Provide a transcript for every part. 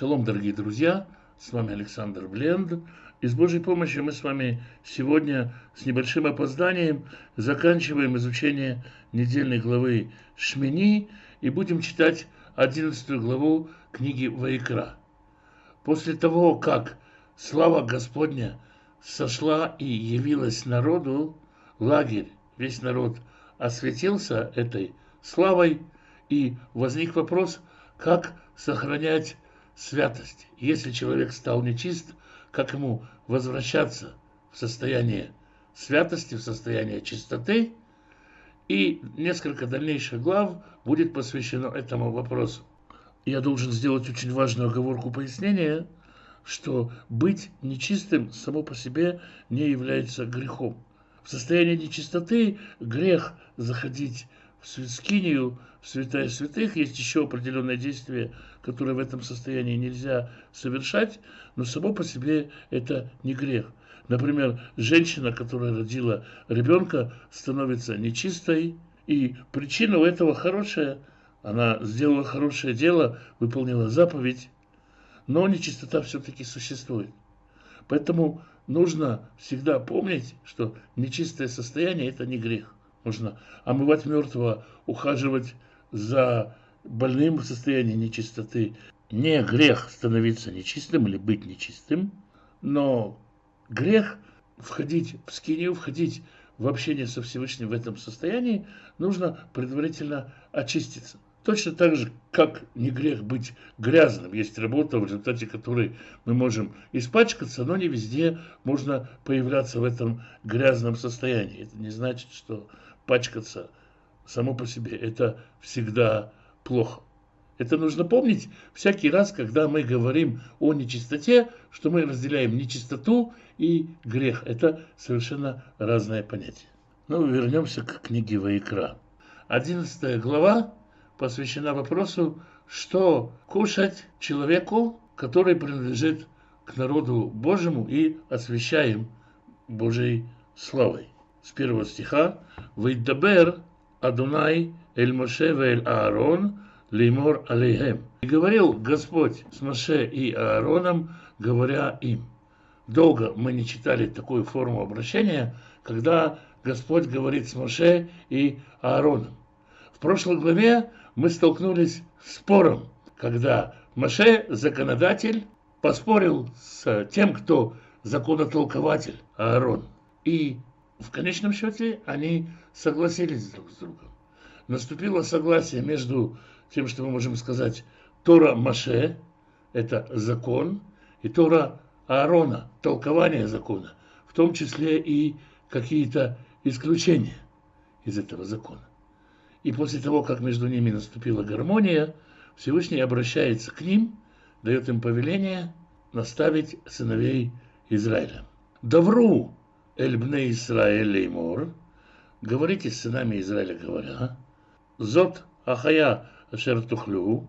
Шалом, дорогие друзья, с вами Александр Бленд. И с Божьей помощью мы с вами сегодня с небольшим опозданием заканчиваем изучение недельной главы Шмини и будем читать 11 главу книги Ваикра. После того, как слава Господня сошла и явилась народу, лагерь, весь народ осветился этой славой, и возник вопрос, как сохранять святость. Если человек стал нечист, как ему возвращаться в состояние святости, в состояние чистоты. И несколько дальнейших глав будет посвящено этому вопросу. Я должен сделать очень важную оговорку пояснения, что быть нечистым само по себе не является грехом. В состоянии нечистоты грех заходить в скинию, в святая святых. Есть еще определенное действие, которое в этом состоянии нельзя совершать, но само по себе это не грех. Например, женщина, которая родила ребенка, становится нечистой, и причина у этого хорошая. Она сделала хорошее дело, выполнила заповедь, но нечистота все-таки существует. Поэтому нужно всегда помнить, что нечистое состояние – это не грех. Нужно омывать мертвого, ухаживать за больным в состоянии нечистоты. Не грех становиться нечистым или быть нечистым, но грех входить в скинию, входить в общение со Всевышним в этом состоянии, нужно предварительно очиститься. Точно так же, как не грех быть грязным. Есть работа, в результате которой мы можем испачкаться, но не везде можно появляться в этом грязном состоянии. Это не значит, что пачкаться само по себе это всегда плохо. Это нужно помнить всякий раз, когда мы говорим о нечистоте, что мы разделяем нечистоту и грех. Это совершенно разное понятие. Ну, вернемся к книге Ваикра. 11 глава посвящена вопросу, что кушать человеку, который принадлежит к народу Божьему и освящаем Божьей славой. С 1 стиха «Вейдабер Адунай эль Моше ве эль Аарон леймор алейхем». И говорил Господь с Моше и Аароном, говоря им. Долго мы не читали такую форму обращения, когда Господь говорит с Моше и Аароном. В прошлой главе мы столкнулись с спором, когда Моше, законодатель, поспорил с тем, кто законотолкователь, Аарон. И в конечном счете они согласились друг с другом. Наступило согласие между тем, что мы можем сказать Тора Моше, это закон, и Тора Аарона, толкование закона, в том числе и какие-то исключения из этого закона. И после того, как между ними наступила гармония, Всевышний обращается к ним, дает им повеление наставить сыновей Израиля. «Давру эль бне Исраэль леймор», говорите с сынами Израиля, говоря, «Зот ахая ашер тухлю»,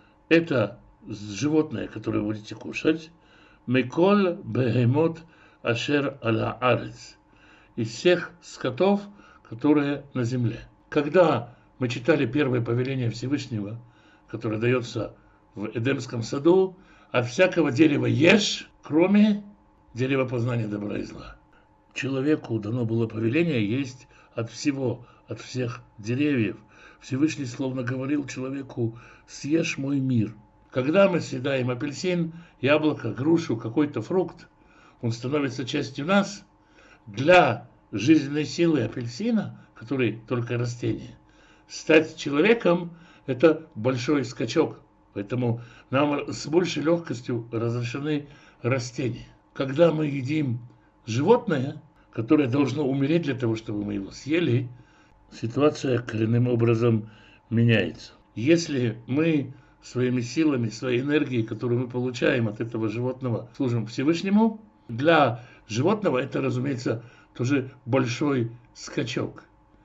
это животное, которое будете кушать, «Меколь бехемот ашер аля арец», из всех скотов, которые на земле. Когда мы читали первое повеление Всевышнего, которое дается в Эдемском саду, от всякого дерева ешь, кроме дерева познания добра и зла. Человеку дано было повеление есть от всего, от всех деревьев. Всевышний словно говорил человеку: съешь мой мир. Когда мы съедаем апельсин, яблоко, грушу, какой-то фрукт, он становится частью нас. Для жизненной силы апельсина, который только растение, стать человеком – это большой скачок. Поэтому нам с большей легкостью разрешены растения. Когда мы едим животное, которое должно умереть для того, чтобы мы его съели, ситуация коренным образом меняется. Если мы своими силами, своей энергией, которую мы получаем от этого животного, служим Всевышнему, для животного это, разумеется, тоже большой скачок.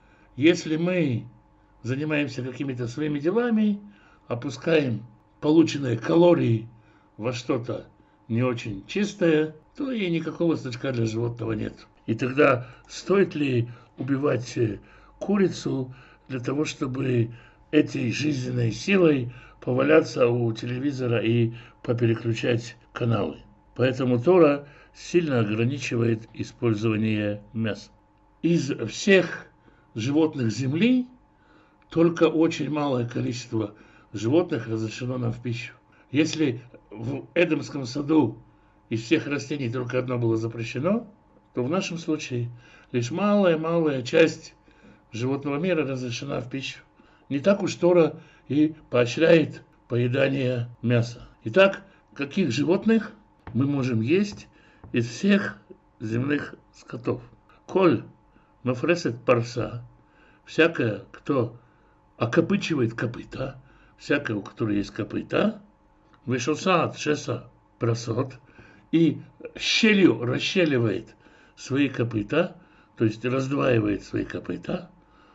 Если мы занимаемся какими-то своими делами, опускаем полученные калории во что-то не очень чистое, то и никакого скачка для животного нет. И тогда стоит ли убивать курицу для того, чтобы этой жизненной силой поваляться у телевизора и попереключать каналы. Поэтому Тора сильно ограничивает использование мяса. Из всех животных земли только очень малое количество животных разрешено нам в пищу. Если в Эдемском саду из всех растений только одно было запрещено, то в нашем случае лишь малая часть животного мира разрешена в пищу. Не так уж Тора и поощряет поедание мяса. Итак, каких животных мы можем есть из всех земных скотов? Коль мафресет парса, всякое, кто окопычивает копыта, всякое, у которого есть копыта, вышосаат шеса просот, и щелью расщеливает свои копыта, то есть раздваивает свои копыта,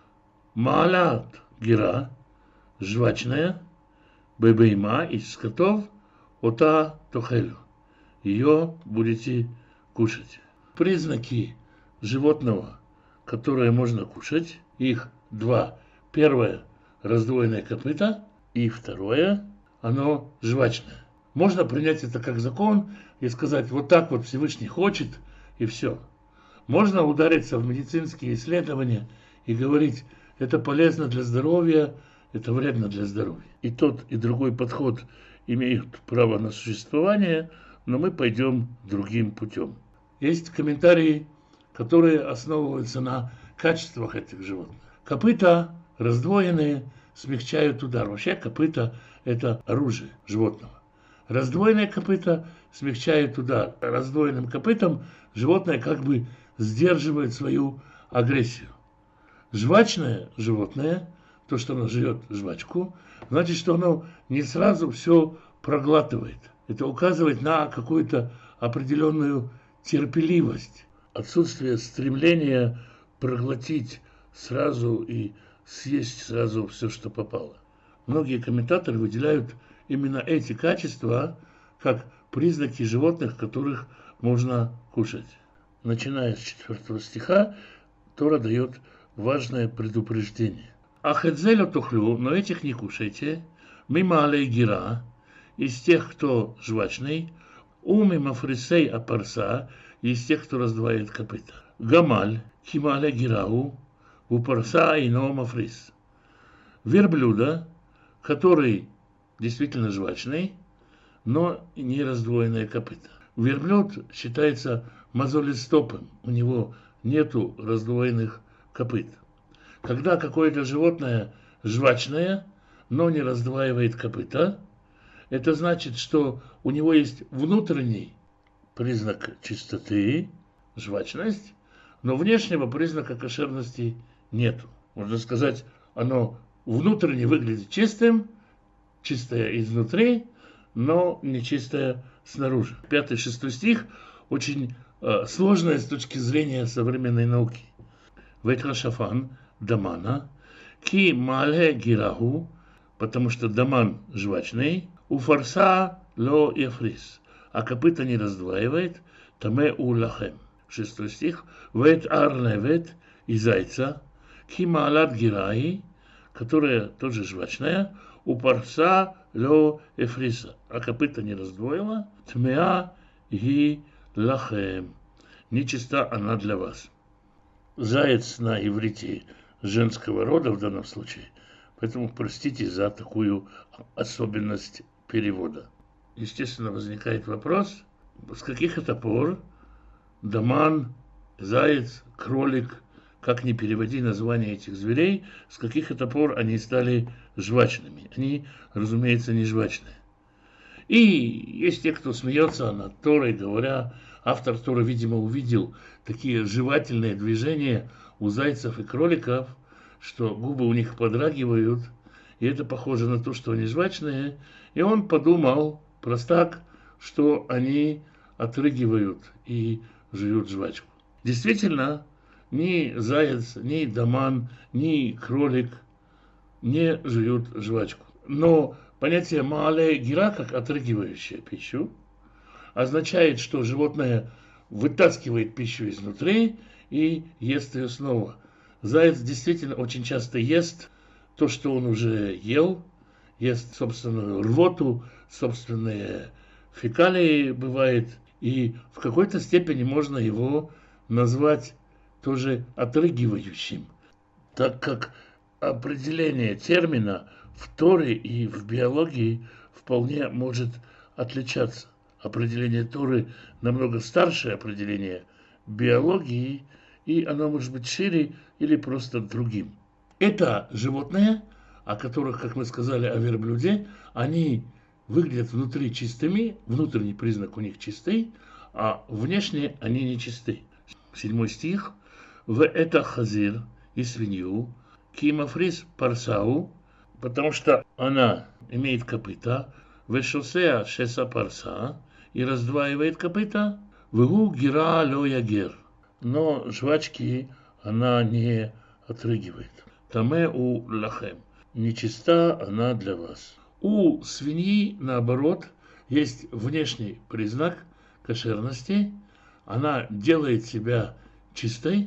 маалат гера, жвачная, бебейма из скотов, ота тохелю, ее будете кушать. Признаки животного, которое можно кушать, их два. Первое – раздвоенное копыто, и второе – оно жвачное. Можно принять это как закон и сказать, вот так вот Всевышний хочет, и все. Можно удариться в медицинские исследования и говорить, это полезно для здоровья, это вредно для здоровья. И тот, и другой подход имеют право на существование, но мы пойдем другим путем. Есть комментарии, которые основываются на качествах этих животных. Копыта раздвоенные смягчают удар. Вообще копыта – это оружие животного. Раздвоенное копыто смягчает удар. Раздвоенным копытом животное как бы сдерживает свою агрессию. Жвачное животное, то, что оно жует жвачку, значит, что оно не сразу все проглатывает. Это указывает на какую-то определенную терпеливость. Отсутствие стремления проглотить сразу и съесть сразу все, что попало. Многие комментаторы выделяют именно эти качества как признаки животных, которых можно кушать. Начиная с 4 стиха, Тора дает важное предупреждение. Ахедзелю тухлю, но этих не кушайте, мималей гира, из тех, кто жвачный, мимо фрисей апарса, из тех, кто раздваивает копыта. Гамаль, кимале гирау, у парса и мафрис. Верблюда, который действительно жвачный, но не раздвоенное копыто. Верблюд считается мозолистопым, у него нету раздвоенных копыт. Когда какое-то животное жвачное, но не раздваивает копыта, это значит, что у него есть внутренний признак чистоты, жвачность, но внешнего признака кошерности нету. Можно сказать, оно внутренне выглядит чистым, чистое изнутри, но не чистое снаружи. 5-6 стих очень сложное с точки зрения современной науки. Ветхашафан дамана, ки мале гираху, потому что даман жвачный, у фарса ло яфрис, а копыта не раздваивает, таме у лахем. 6 стих. Вет арневет и зайца, ки малат гираи, которая тоже жвачная, у парса ло эфриса, а копыта не раздвоила, тмеа ги лахем, нечиста она для вас. Заяц на иврите женского рода в данном случае, поэтому простите за такую особенность перевода. Естественно, возникает вопрос, с каких это пор даман, заяц, кролик, как ни переводи название этих зверей, с каких это пор они стали жвачными. Они, разумеется, не жвачные. И есть те, кто смеется над Торой, говоря, автор Торы, видимо, увидел такие жевательные движения у зайцев и кроликов, что губы у них подрагивают, и это похоже на то, что они жвачные. И он подумал, простак, что они отрыгивают и жуют жвачку. Действительно, ни заяц, ни даман, ни кролик не жуют жвачку. Но понятие маале гира, как отрыгивающая пищу, означает, что животное вытаскивает пищу изнутри и ест ее снова. Заяц действительно очень часто ест то, что он уже ел. ест собственную рвоту, собственные фекалии бывает, и в какой-то степени можно его назвать тоже отрыгивающим, так как определение термина в Торе и в биологии вполне может отличаться. Определение Торы намного старше определения биологии, и оно может быть шире или просто другим. Это животные, о которых, как мы сказали о верблюде, они выглядят внутри чистыми, внутренний признак у них чистый, а внешне они нечисты. 7 стих. В это хазир и свинью, кимафрис парсау, потому что она имеет копыта, вешосеа шеса парса, и раздваивает копыта, вгу гира ло ягер, но жвачки она не отрыгивает. Таме у лахем, нечиста она для вас. У свиньи, наоборот, есть внешний признак кошерности, она делает себя чистой,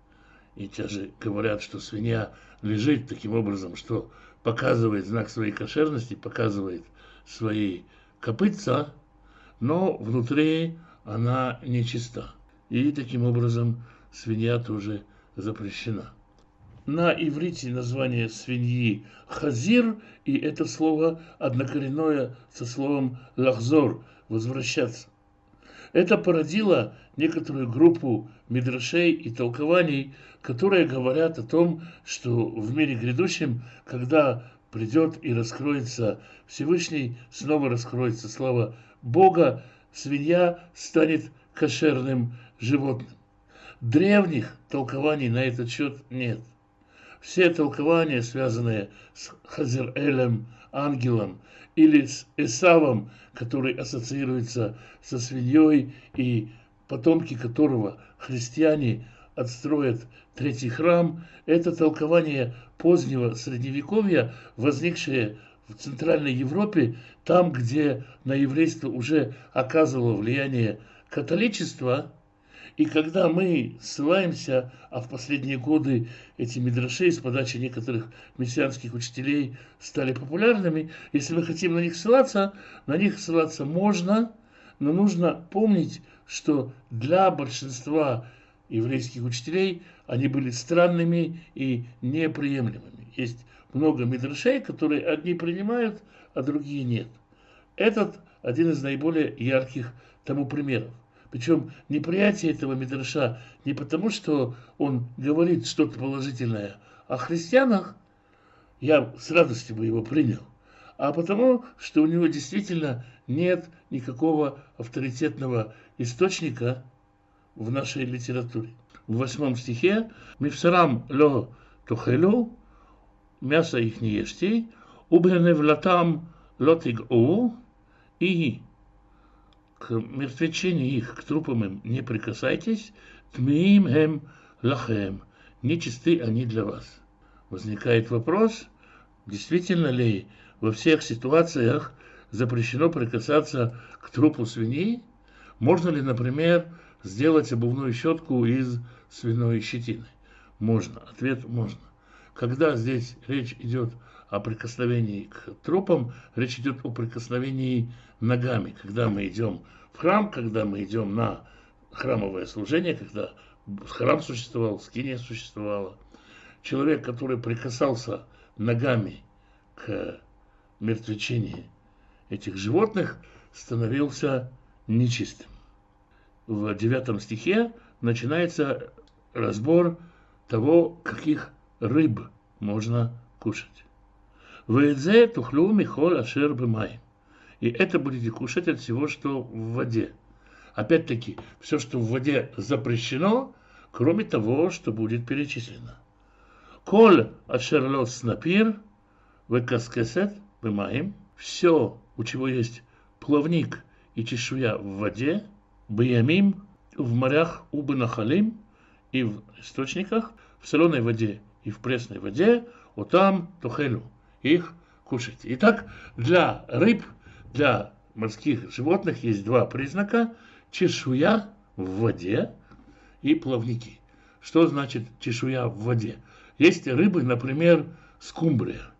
и даже говорят, что свинья лежит таким образом, что показывает знак своей кошерности, показывает свои копытца, но внутри она нечиста. И таким образом свинья тоже запрещена. На иврите название свиньи хазир, и это слово однокоренное со словом лахзор, возвращаться. Это породило некоторую группу мидрашей и толкований, которые говорят о том, что в мире грядущем, когда придет и раскроется Всевышний, снова раскроется слава Бога, свинья станет кошерным животным. Древних толкований на этот счет нет. Все толкования, связанные с Хазир-Элем, ангелом, или с Эсавом, который ассоциируется со свиньей, и потомки которого христиане отстроят третий храм, это толкование позднего Средневековья, возникшее в Центральной Европе, там, где на еврейство уже оказывало влияние католичество. И когда мы ссылаемся, а в последние годы эти мидраши с подачи некоторых мессианских учителей стали популярными, если мы хотим на них ссылаться можно, но нужно помнить, что для большинства еврейских учителей они были странными и неприемлемыми. Есть много мидрашей, которые одни принимают, а другие нет. Этот один из наиболее ярких тому примеров. Причем неприятие этого мидраша не потому, что он говорит что-то положительное о христианах, я с радостью бы его принял, а потому, что у него действительно нет никакого авторитетного источника в нашей литературе. В 8 стихе «Мифсарам ло тухелу», мясо их не ешьте, «Убгеневлатам ло тигу», и к мертвечине их, к трупам им не прикасайтесь, тмиим эм лахем, нечисты они для вас. Возникает вопрос, действительно ли во всех ситуациях запрещено прикасаться к трупу свиньи? Можно ли, например, сделать обувную щетку из свиной щетины? Можно. Ответ – можно. Когда здесь речь идет о прикосновении к трупам, речь идет о прикосновении ногами. Когда мы идем в храм, когда мы идем на храмовое служение, когда храм существовал, скиния существовала, человек, который прикасался ногами к мертвечине этих животных, становился нечистым. В 9 стихе начинается разбор того, каких рыб можно кушать. «Вэдзе тухлю михол ашер бэмай». И это будете кушать от всего, что в воде. Опять-таки, все, что в воде запрещено, кроме того, что будет перечислено. «Коль ашер ло снапир вэкаскесет бэмаим». Все, у чего есть плавник и чешуя в воде, бэямим, в морях убынахалим, и в источниках, в соленой воде и в пресной воде, отам тухелю. Их кушайте. Итак, для рыб, для морских животных есть два признака: чешуя в воде и плавники. Что значит чешуя в воде? Есть рыбы, например, скумбрия.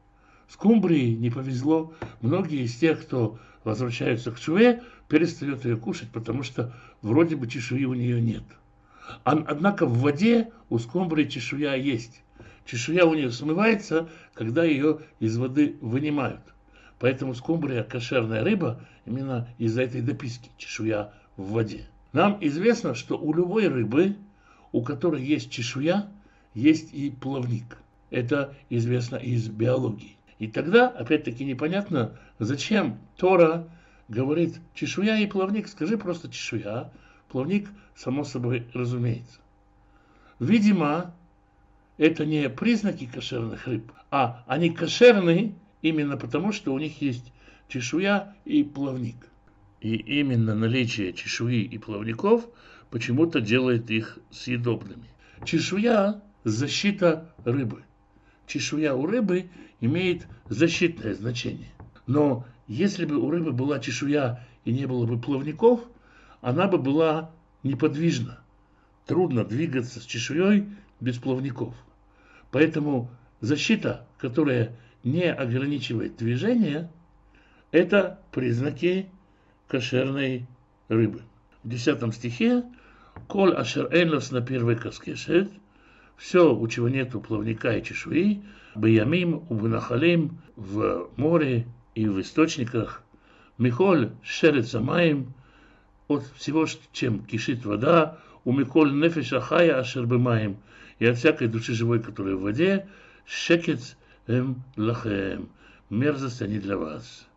Скумбрии не повезло. Многие из тех, кто возвращаются к чешуе, перестают ее кушать, потому что вроде бы чешуи у нее нет. Однако в воде у скумбрии чешуя есть. Чешуя у нее смывается, когда ее из воды вынимают. Поэтому скумбрия кошерная рыба именно из-за этой дописки, чешуя в воде. Нам известно, что у любой рыбы, у которой есть чешуя, есть и плавник. Это известно из биологии. И тогда, опять-таки, непонятно, зачем Тора говорит чешуя и плавник. Скажи просто чешуя, плавник, само собой, разумеется. Видимо, это не признаки кошерных рыб, а они кошерны именно потому, что у них есть чешуя и плавник. И именно наличие чешуи и плавников почему-то делает их съедобными. Чешуя – защита рыбы. Чешуя у рыбы имеет защитное значение. Но если бы у рыбы была чешуя и не было бы плавников, она бы была неподвижна. Трудно двигаться с чешуей без плавников. Поэтому защита, которая не ограничивает движение, это признаки кошерной рыбы. В 10 стихе «Коль ашер эйнос на первый каскешет» все, у чего нету плавника и чешуи, «Баямим убнахалим» в море и в источниках, «Михоль шерет самаим» от всего, чем кишит вода, «У михоль нефеша хая ашер бемаим» и от всякой души живой, которая в воде, «Шекец эм лахем» мерзость они для вас.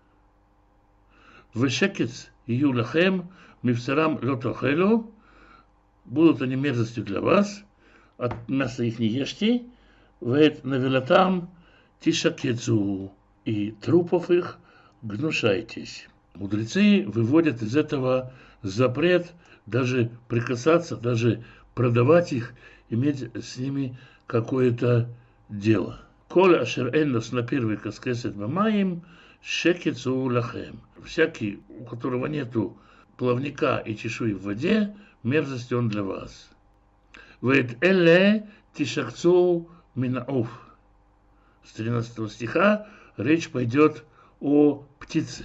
«Вешекец ию лахем мивсарам лотохелу» будут они мерзостью для вас, от мяса их не ешьте, «Вэт навелатам тишакецу» и трупов их гнушайтесь. Мудрецы выводят из этого запрет даже прикасаться, даже продавать их, иметь с ними какое-то дело. «Коль ашер эннос на первый каскесет бамаим шекецу лахем». Всякий, у которого нету плавника и чешуи в воде, мерзость он для вас. «Вэт элле тишакцу минауф». С 13 стиха речь пойдет о птице.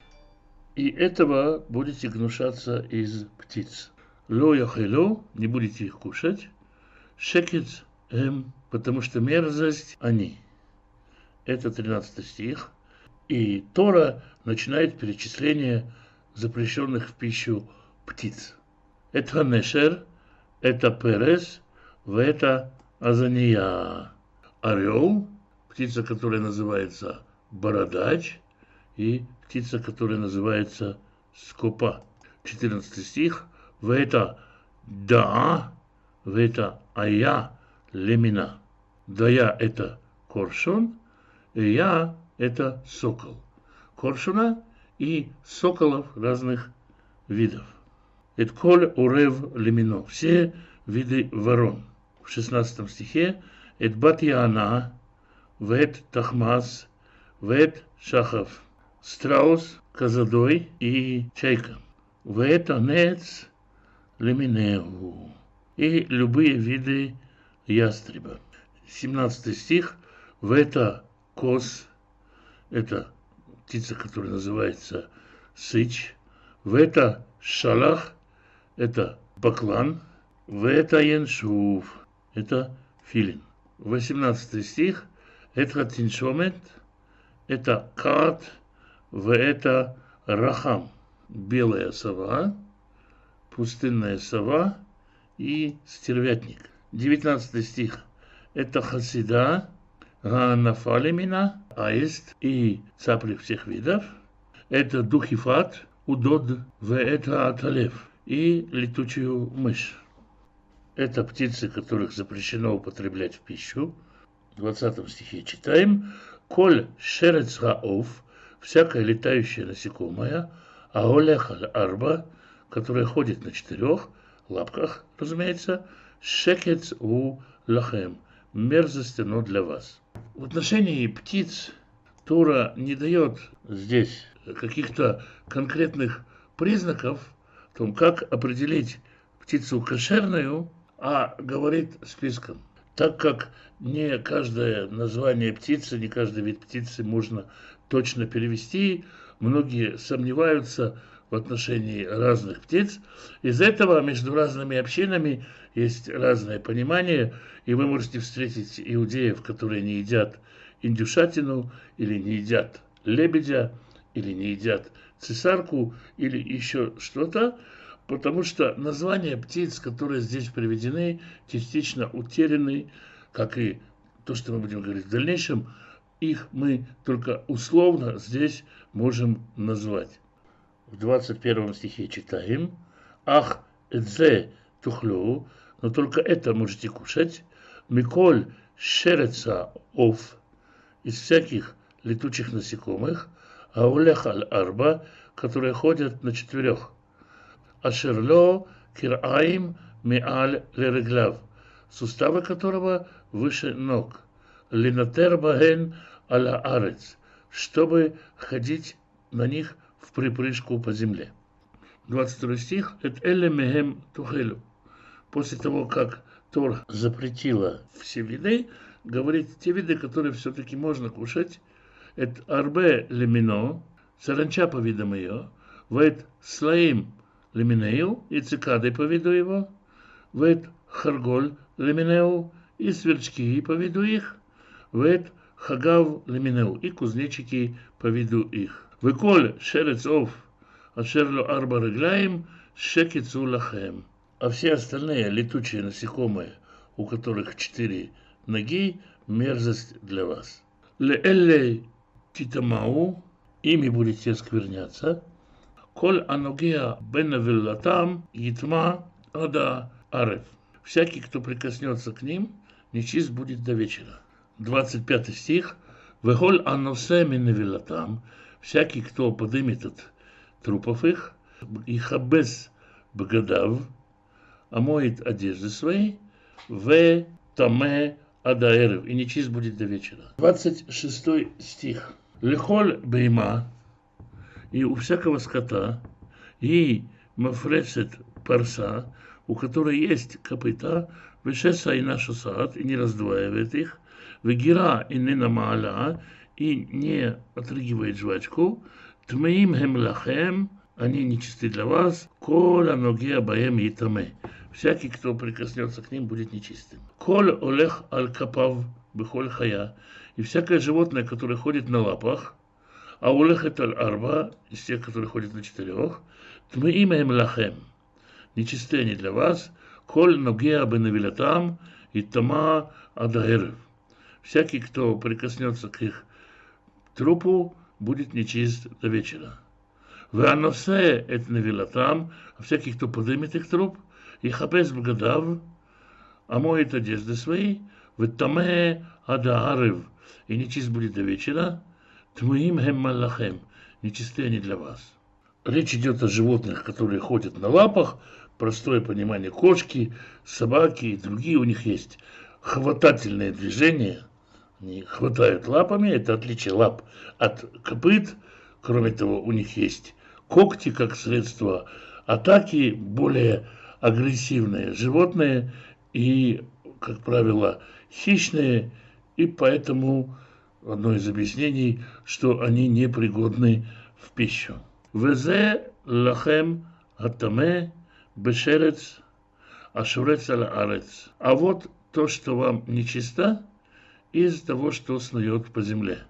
И этого будете гнушаться из птиц. «Ло яхелу» не будете их кушать. «Шекец эм», потому что мерзость они. Это 13 стих. И Тора начинает перечисление запрещенных в пищу птиц. Это нешер, это перес, это азания. Орел, птица, которая называется бородач, и птица, которая называется скопа. 14 стих. Это да, это ая лемина. Дая это коршун, и я это сокол. Коршуна и соколов разных видов. Это коль урев лемино. Все виды ворон. В 16 стихе это батьяна, вет тахмас, вет шахав. Страус, козадой и чайка. Вет анец леминеу. И любые виды ястреба. 17 стих. Вета коз. Это птица, которая называется сыч. Вета шалах. Это баклан. Вета яншув. Это филин. 18 стих. Это тиншомет. Это карт. Это рахам. Белая сова. Пустынная сова и стервятник. 19 стих. Это хасида, ганафалимина, аист и цапли всех видов. Это духифат, удод, это аталев и летучую мышь. Это птицы, которых запрещено употреблять в пищу. В 20 стихе читаем. Коль шерец гаов, всякое летающее насекомое, аолехаль арба, которая ходит на 4 лапках, разумеется, шекец у лахем, мерзость оно для вас. В отношении птиц Тора не дает здесь каких-то конкретных признаков о том, как определить птицу кошерную, а говорит списком. Так как не каждое название птицы, не каждый вид птицы можно точно перевести, многие сомневаются в отношении разных птиц. Из этого между разными общинами есть разное понимание, и вы можете встретить иудеев, которые не едят индюшатину, или не едят лебедя, или не едят цесарку, или еще что-то, потому что названия птиц, которые здесь приведены, частично утеряны, как и то, что мы будем говорить в дальнейшем, их мы только условно здесь можем назвать. В 21 стихе читаем: «Ах, эдзе тухлю», но только это можете кушать, «Миколь шереца ов», из всяких летучих насекомых, «Аулех аль арба», которые ходят на четырех, «Ашерло кираим миаль лерегляв», суставы которого выше ног, «Линатер баген аля арец», чтобы ходить на них в припрыжку по земле. 22 стих. «Эт эле мехем тухелю». После того, как Тора запретила все виды, говорит те виды, которые все-таки можно кушать. «Эт арбе лемино», саранча по видам ее, «Вэт слаим леминею», и цикады по виду его, «Вэт харголь леминею», и сверчки по виду их, «Вэт хагав леминею», и кузнечики по виду их. «Выколь шерец ов ашерло арба регляем шекицу лахем». А все остальные летучие насекомые, у которых 4 ноги, мерзость для вас. «Леэлле титамау», ими будете оскверняться. «Коль аногеа бенавиллатам итма ада арев». Всякий, кто прикоснется к ним, нечист будет до вечера. 25 стих. «Вехоль аносе минавиллатам», всякий, кто подымет от трупов их, и хабес бгадав, омоет одежды свои, в таме адаэрев, и нечист будет до вечера. 26 стих. «Лехоль бейма», и у всякого скота, и мафрецет парса, у которой есть копыта, вешеса и нашу сад, и не раздваивает их, вегира и не намаала, и не отрыгивает жвачку, тмеим хемлахем, они нечисты для вас, кола ноге баем и таме. Всякий, кто прикоснется к ним, будет нечистым. «Коль олех аль капав бехоль хая», и всякое животное, которое ходит на лапах, а олех это аль арба, из тех, которые ходят на 4, тмеим хемлахем, нечисты они для вас, коль ноге бенавилатам и тама адаэрев. Всякий, кто прикоснется к их трупу, будет нечист до вечера. «Веаносе эт навилатам», а всякий, кто подымет их труп, и хапес бгадав, омоет одежды свои, веттаме адаарев, и нечист будет до вечера, тмуим хем маллахем, нечисты они для вас. Речь идет о животных, которые ходят на лапах, простое понимание: кошки, собаки и другие, у них есть хватательные движения, они хватают лапами, это отличие лап от копыт. Кроме того, у них есть когти как средство атаки, более агрессивные животные и, как правило, хищные, и поэтому одно из объяснений, что они непригодны в пищу. «Везе лахем атаме бешерец ашурец аля арец». А вот то, что вам нечисто, из того, что снует по земле.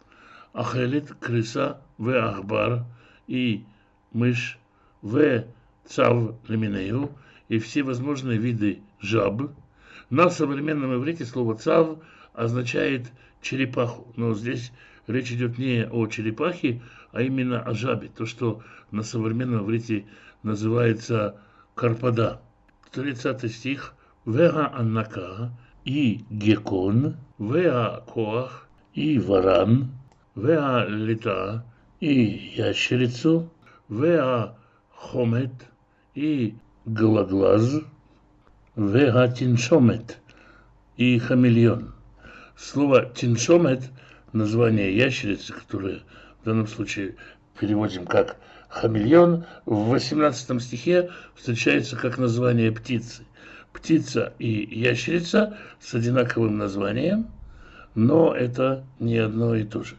«Ахелит крыса в ахбар», и мышь, в цав леминею, и все возможные виды жаб. На современном иврите слово цав означает черепаху, но здесь речь идет не о черепахе, а именно о жабе, то, что на современном иврите называется карпада. 30 стих. «Вега аннака», и гекон, «веа коах», и варан, «веа лита», и ящерицу, «веа хомет», и гологлаз, «веа тиншомет», и хамелеон. Слово тиншомет, название ящерицы, которое в данном случае переводим как хамелеон, в 18 стихе встречается как название птицы. птица и ящерица с одинаковым названием, но это не одно и то же.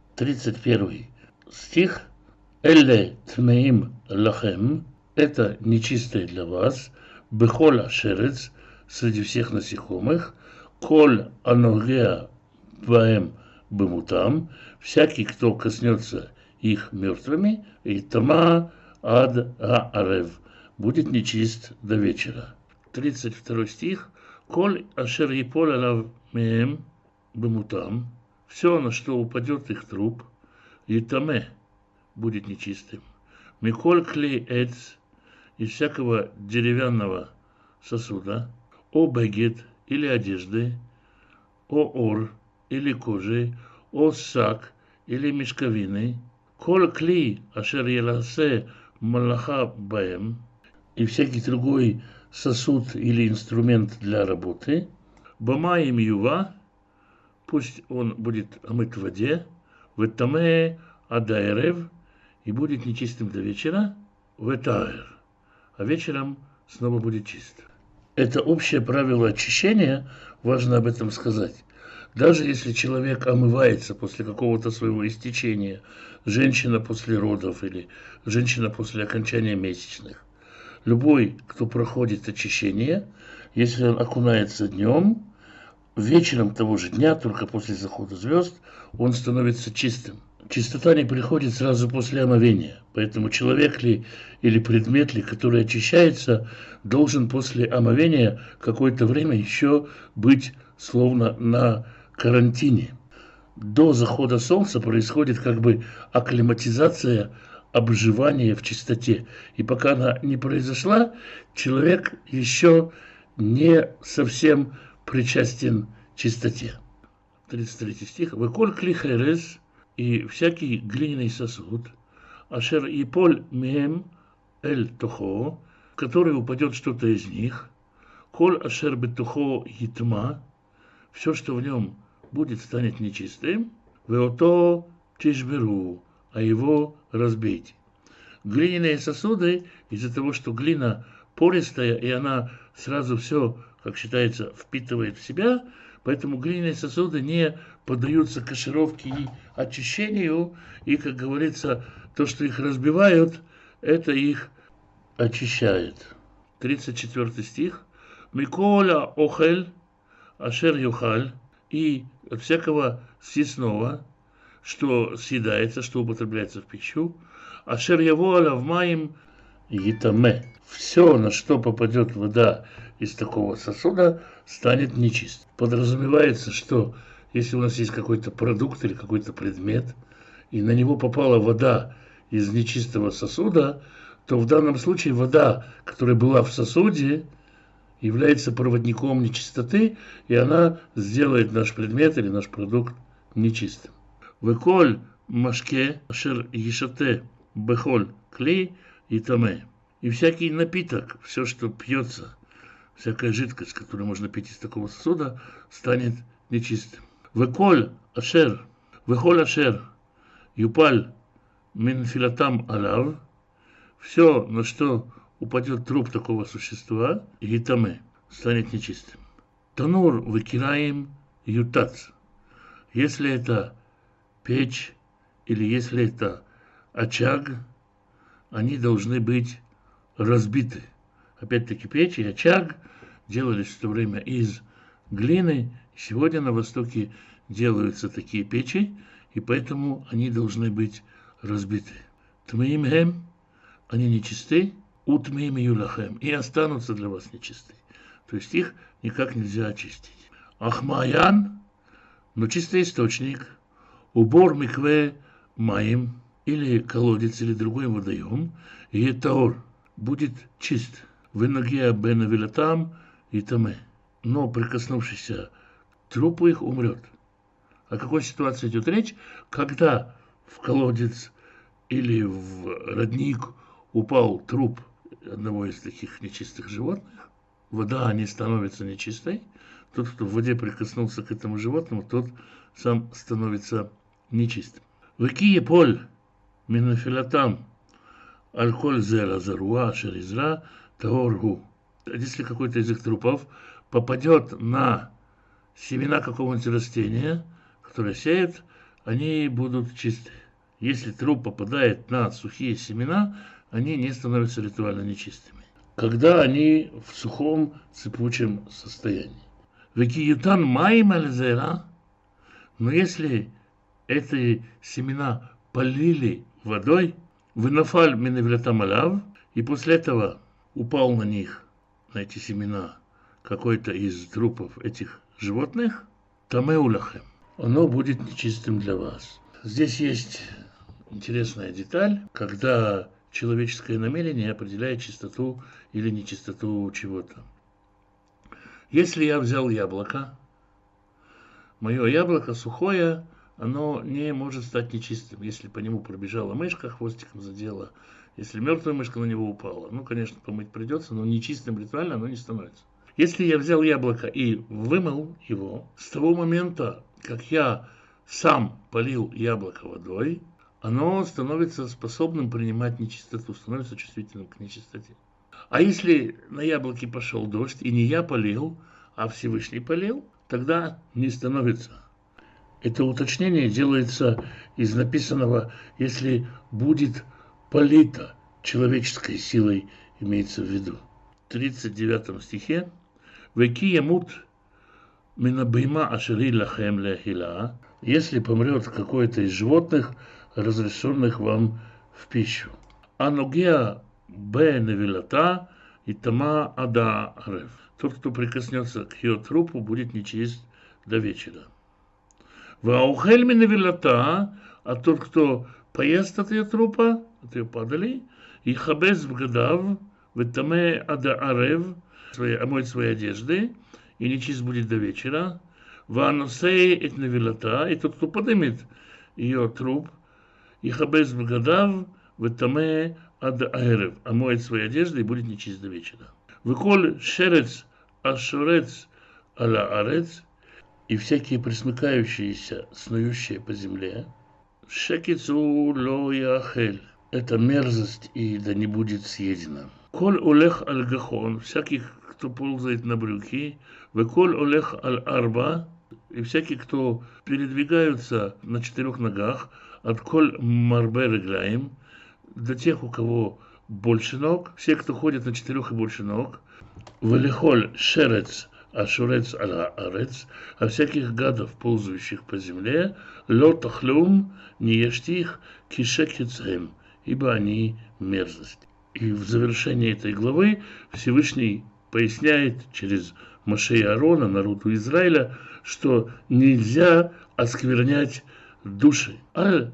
31 стих. Элле тмеим лахем. Это нечистое для вас. Бехола шерец. Среди всех насекомых. Коль аногеа баэм бемутам. Всякий, кто коснется их мертвыми. И тама ад аарев. Будет нечист до вечера. 32 стих. Коль ашер еполь алав меем бемутам. Все, на что упадет их труп, и таме будет нечистым. Миколь клей эц, из всякого деревянного сосуда, о бегет или одежды, о ор или кожи, о сак или мешковины, коль кли ашер еласе малаха баем, и всякий другой сосуд или инструмент для работы, бамаим юва, пусть он будет омыт в воде, в тамэ адаэрев, и будет нечистым до вечера, в этаэр, а вечером снова будет чист. Это общее правило очищения, важно об этом сказать. Даже если человек омывается после какого-то своего истечения, женщина после родов или женщина после окончания месячных, любой, кто проходит очищение, если он окунается днем, вечером того же дня, только после захода звезд, он становится чистым. Чистота не приходит сразу после омовения, поэтому человек ли или предмет ли, который очищается, должен после омовения какое-то время еще быть словно на карантине. До захода солнца происходит как бы акклиматизация, обживание в чистоте. И пока она не произошла, человек еще не совсем причастен чистоте. 33 стих. «Веколь кли херес, и всякий глиняный сосуд, ашер и поль мем эль тохо, в который упадет что-то из них, коль ашер бетухо хитма, все, что в нем будет, станет нечистым, веото тишберу, а его разбейте». Глиняные сосуды, из-за того, что глина пористая, и она сразу все, как считается, впитывает в себя, поэтому глиняные сосуды не поддаются кашировке и очищению, и, как говорится, то, что их разбивают, это их очищает. 34 стих. «Миколя охель ашер юхаль», и от всякого съестного, что съедается, что употребляется в пищу, ашер яволя в маим етаме. Все, на что попадет вода из такого сосуда, станет нечист. Подразумевается, что если у нас есть какой-то продукт или какой-то предмет, и на него попала вода из нечистого сосуда, то в данном случае вода, которая была в сосуде, является проводником нечистоты, и она сделает наш предмет или наш продукт нечистым. Веколь машке ашер ешате бехоль клей и таме. И всякий напиток, все, что пьется, всякая жидкость, которую можно пить из такого сосуда, станет нечистым. Веколь ашер юпаль минфилатам алав, все, на что упадет труп такого существа, гитаме, станет нечистым. Танур выкираем ютац. Если это печь или если это очаг, они должны быть разбиты. Опять-таки печь и очаг делались в то время из глины. Сегодня на Востоке делаются такие печи, и поэтому они должны быть разбиты. Тмеим хем, они нечисты, утмеим юлахем, и останутся для вас нечисты. То есть их никак нельзя очистить. Ахмаян, но чистый источник, убор микве маим, или колодец, или другой водоем, и таор, будет чист. Веногеа бенавилатам и таме. Но прикоснувшийся к трупу их умрет. О какой ситуации идет речь? Когда в колодец или в родник упал труп одного из таких нечистых животных, вода не становится нечистой. Тот, кто в воде прикоснулся к этому животному, тот сам становится нечистым. Векие поль минафилатам аль-коль зера заруа шеризра таоргу. Если какой-то из их трупов попадет на семена какого-нибудь растения, которое сеют, они будут чисты. Если труп попадает на сухие семена, они не становятся ритуально нечистыми. Когда они в сухом цепучем состоянии. Векиютан майм альзера, но если эти семена полили водой, вынафаль миневлятам алав, и после этого упал на них, на эти семена, какой-то из трупов этих животных, тамеулахем, оно будет нечистым для вас. Здесь есть интересная деталь, когда человеческое намерение определяет чистоту или нечистоту чего-то. Если я взял яблоко, мое яблоко сухое, оно не может стать нечистым, если по нему пробежала мышка, хвостиком задела, если мертвая мышка на него упала. Ну, конечно, помыть придется, но нечистым ритуально оно не становится. Если я взял яблоко и вымыл его, с того момента, как я сам полил яблоко водой, оно становится способным принимать нечистоту, становится чувствительным к нечистоте. А если на яблоке пошел дождь, и не я полил, а Всевышний полил, тогда не становится. Это уточнение делается из написанного, если будет полито человеческой силой, имеется в виду. В 39 стихе «Веки ямут минабейма ашери лахем ляхила», если помрет какое-то из животных, разрешенных вам в пищу. Аногеа бе невилата и тама ада арев. Тот, кто прикоснется к ее трупу, будет нечист до вечера. Ваухель миневилата, а тот, кто поест от ее трупа, от ее падали, и хабез вгадав, витаме ада арев, омоет свои одежды, и нечист будет до вечера. Ванусей эт невилата, и тот, кто поднимет ее труп, и хабез вгадав, витаме ада арев, омоет свои одежды, и будет нечист до вечера. Выколь шерец ашурец аля арец, и всякие пресмыкающиеся, снующие по земле, шекицу ло яхель, это мерзость, и да не будет съедено. Коль олех аль гахон, всяких, кто ползает на брюки, веколь олех аль арба, и всякие, кто передвигаются на 4 ногах, от коль марбе регляем, до тех, у кого больше ног, все, кто ходит на 4 и больше ног, велихоль шерец ашурец аля арец, а всяких гадов, ползающих по земле, лотахлюм, не ешьте их, кишекицем, ибо они мерзость. И в завершении этой главы Всевышний поясняет через Моше и Аарона, народу Израиля, что нельзя осквернять души. Аль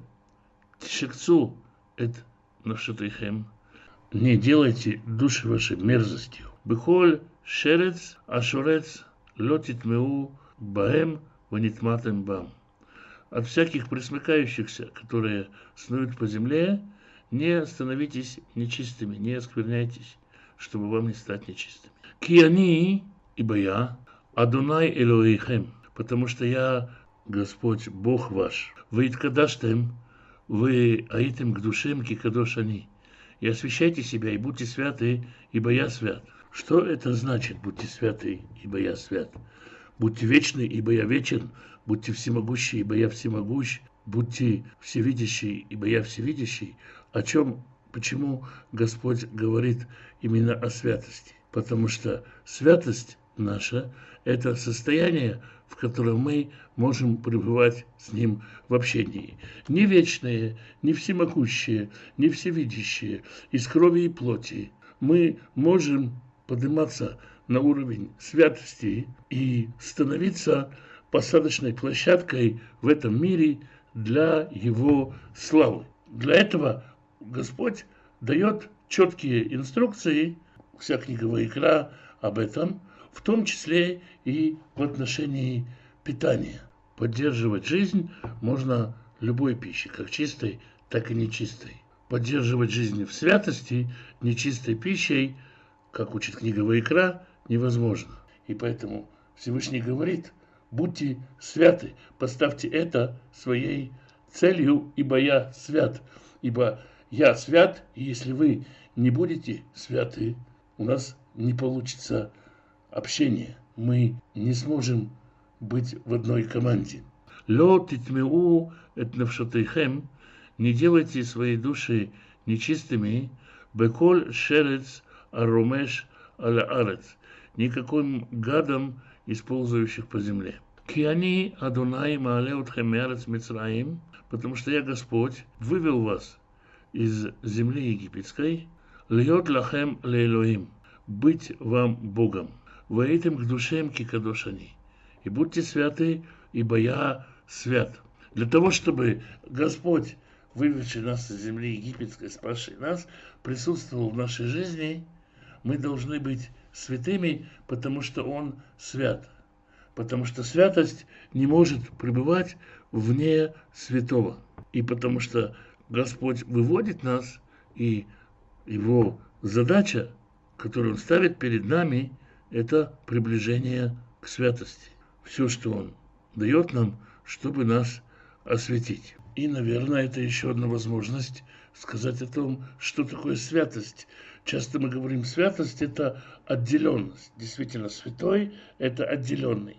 тишекцу эт навшатейхем, не делайте души ваши мерзостью. Бехоль шерец ашурец лотит меу баэм ванитматем бам. От всяких пресмыкающихся, которые снуют по земле, не становитесь нечистыми, не оскверняйтесь, чтобы вам не стать нечистыми. Киани, ибо я, Адунай Элоихем, потому что я Господь, Бог ваш. Вы иткадаштем, вы аитем к душем кикадош они. И освящайте себя, и будьте святы, ибо я свят. Что это значит, будьте святы, ибо я свят? Будьте вечны, ибо я вечен. Будьте всемогущие, ибо я всемогущ. Будьте всевидящие, ибо я всевидящий. Почему Господь говорит именно о святости? Потому что святость наша – это состояние, в котором мы можем пребывать с Ним в общении. Не вечные, не всемогущие, не всевидящие, из крови и плоти. Мы можем подниматься на уровень святости и становиться посадочной площадкой в этом мире для Его славы. Для этого Господь дает четкие инструкции, вся книга Ваикра об этом, в том числе и в отношении питания. Поддерживать жизнь можно любой пищей, как чистой, так и нечистой. Поддерживать жизнь в святости нечистой пищей, как учит книга Ваикра, невозможно. И поэтому Всевышний говорит: будьте святы, поставьте это своей целью, ибо я свят. Ибо я свят, и если вы не будете святы, у нас не получится общение. Мы не сможем быть в одной команде. Ло титмеу эт навшотейхем, не делайте свои души нечистыми, беколь шерец аромеш аля арец, никаким гадом, использующих по земле. Киани Адонай Маалеутхем Меарец Мицраим, потому что я Господь вывел вас из земли египетской, льет лахем леэлоим, быть вам Богом, воитым к душем кикадошани, и будьте святы, ибо я свят. Для того, чтобы Господь, выведший нас из земли египетской, спасший нас, присутствовал в нашей жизни, мы должны быть святыми, потому что Он свят. Потому что святость не может пребывать вне святого. И потому что Господь выводит нас, и Его задача, которую Он ставит перед нами, это приближение к святости. Все, что Он дает нам, чтобы нас осветить. И, наверное, это еще одна возможность сказать о том, что такое святость. Часто мы говорим, святость – это отделенность. Действительно, святой – это отделенный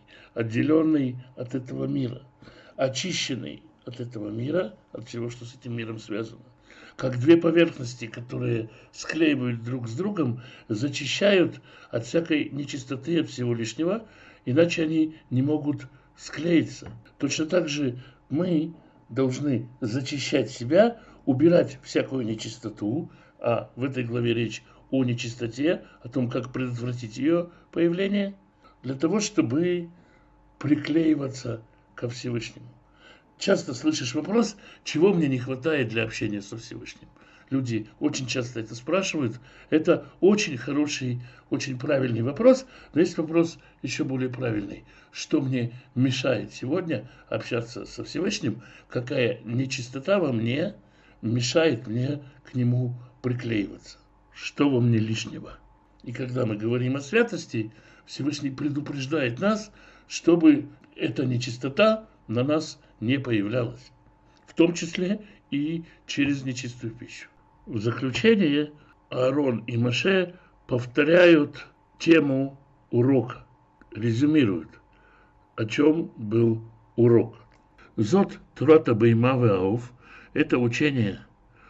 от этого мира, очищенный от этого мира, от всего, что с этим миром связано. Как две поверхности, которые склеивают друг с другом, зачищают от всякой нечистоты, от всего лишнего, иначе они не могут склеиться. Точно так же мы должны зачищать себя, убирать всякую нечистоту, а в этой главе речь о нечистоте, о том, как предотвратить ее появление, для того, чтобы приклеиваться ко Всевышнему. Часто слышишь вопрос, чего мне не хватает для общения со Всевышним. Люди очень часто это спрашивают. Это очень хороший, очень правильный вопрос, но есть вопрос еще более правильный. Что мне мешает сегодня общаться со Всевышним? Какая нечистота во мне мешает мне к Нему приклеиваться? Что во мне лишнего? И когда мы говорим о святости, Всевышний предупреждает нас, чтобы эта нечистота на нас не появлялась. В том числе и через нечистую пищу. В заключение Аарон и Моше повторяют тему урока, резюмируют, о чем был урок. Зот Турата Бейма Веауф – это учение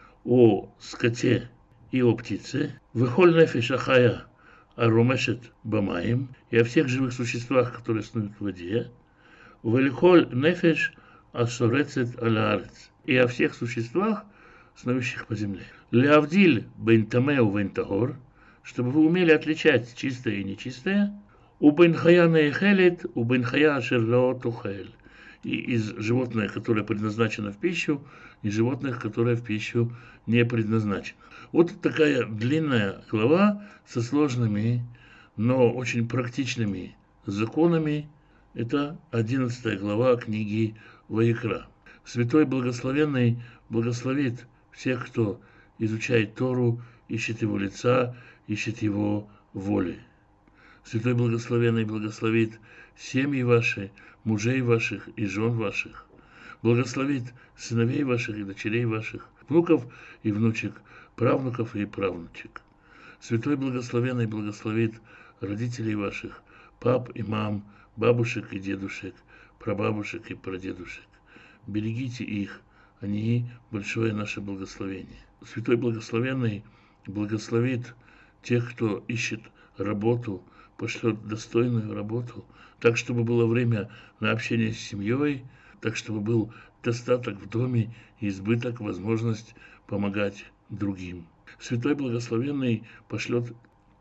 о скоте и о птице. Вехоль нефеш ахая аромешет бамаим, и о всех живых существах, которые снуют в воде. Велихоль нефеш асорецет алаарец, и о всех существах, снующих по земле. Леавдиль бен тамеу бен тагор, чтобы вы умели отличать чистое и нечистое. У бен хая наехелет, у бен хая ашерло тухель, и из животных, которое предназначено в пищу, и животных, которое в пищу не предназначено. Вот такая длинная глава со сложными, но очень практичными законами. Это 11 глава книги Ваикра. Святой Благословенный благословит всех, кто изучает Тору, ищет Его лица, ищет Его воли. Святой Благословенный благословит семьи ваши, мужей ваших и жен ваших. Благословит сыновей ваших и дочерей ваших, внуков и внучек, правнуков и правнучек. Святой Благословенный благословит родителей ваших, пап и мам, бабушек и дедушек, прабабушек и прадедушек. Берегите их, они большое наше благословение. Святой Благословенный благословит тех, кто ищет работу, пошлет достойную работу, так, чтобы было время на общение с семьей, так, чтобы был достаток в доме и избыток, возможность помогать другим. Святой Благословенный пошлет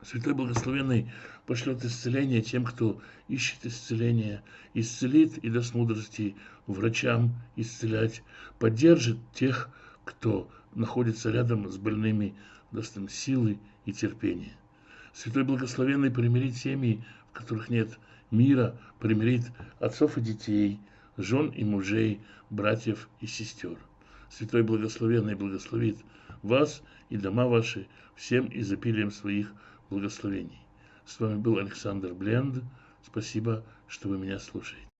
исцеление тем, кто ищет исцеления, исцелит и даст мудрости врачам исцелять, поддержит тех, кто находится рядом с больными, даст им силы и терпения. Святой Благословенный примирит семьи, в которых нет мира, примирит отцов и детей, жен и мужей, братьев и сестер. Святой Благословенный благословит вас и дома ваши всем изобилием своих благословений. С вами был Александр Бленд. Спасибо, что вы меня слушаете.